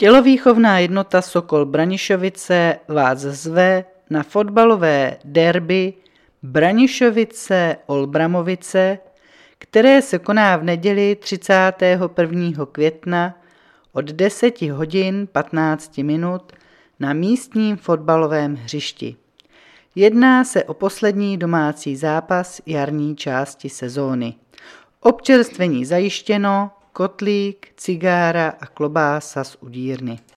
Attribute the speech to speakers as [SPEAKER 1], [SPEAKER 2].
[SPEAKER 1] Tělovýchovná jednota Sokol Branišovice vás zve na fotbalové derby Branišovice-Olbramovice, které se koná v neděli 31. května od 10 hodin 15 minut na místním fotbalovém hřišti. Jedná se o poslední domácí zápas jarní části sezóny. Občerstvení zajištěno, kotlík, cigára a klobása z udírny.